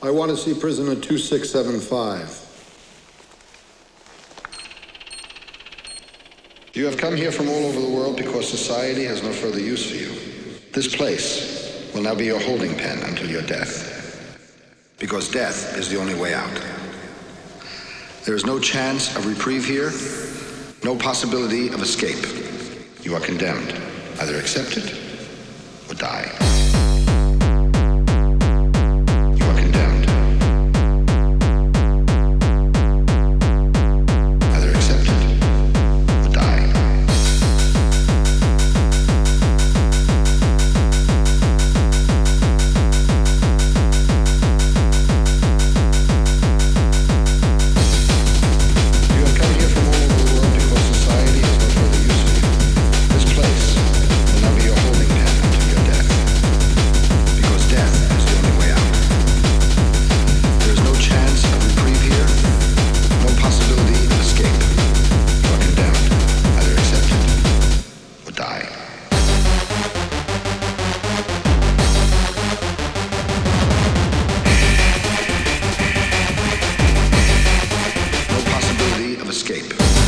I want to see prisoner 2675. You have come here from all over the world because society has no further use for you. This place will now be your holding pen until your death. Because death is the only way out. There is no chance of reprieve here, no possibility of escape. You are condemned. Either accept it or die. You are condemned. Either accept it or die. You have come here from all over the world because society has no further use for you. This place will now be your holding pen until your death. Because death is the only way out. There is no chance of reprieve here, no possibility of escape. You are condemned. Either accept it or die. No possibility of escape.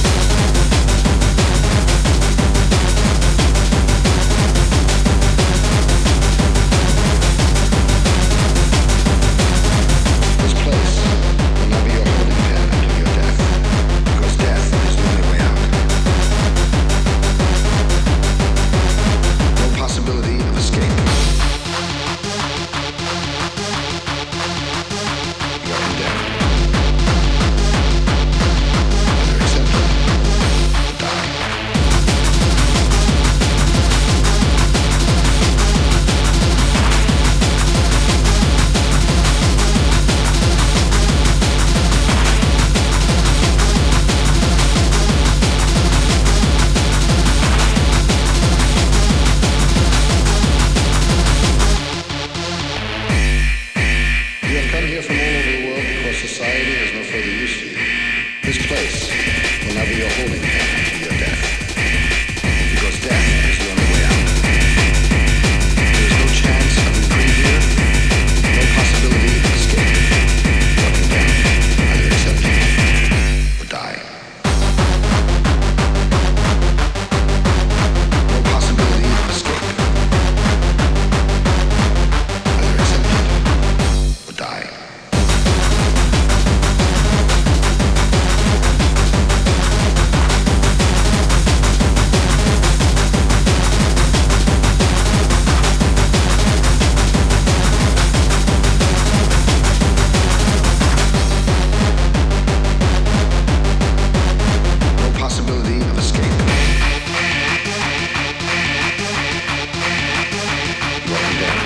This place will now be your holding pen until your death. Because death is the only way out. No possibility of escape. You are condemned. Either accept it or die. You have come here from all over the world because society has no further use for you. This place will now be your holding pen until your death. Because death is the only way out. There is no chance of reprieve here, no possibility of escape. You are condemned. Either accept it or die. No possibility of escape. Either accept it or die. No possibility of escape. You are condemned.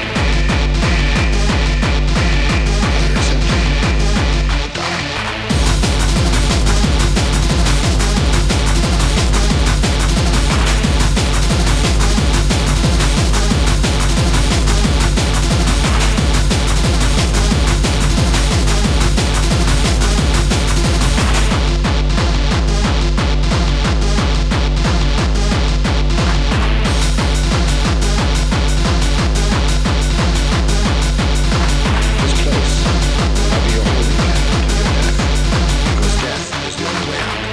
Either accept it or die. This place will now be your holding pen until your death. Because death is the only way out.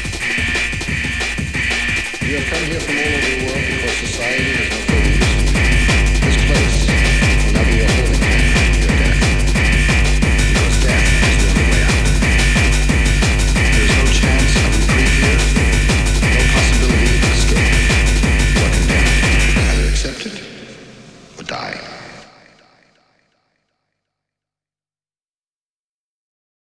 You have come here from all over the world because society has no further use for you. This place will now be your holding pen until your death. Because death is the only way out. There is no chance of reprieve here, no possibility of escape. You are condemned. Either accept it or die.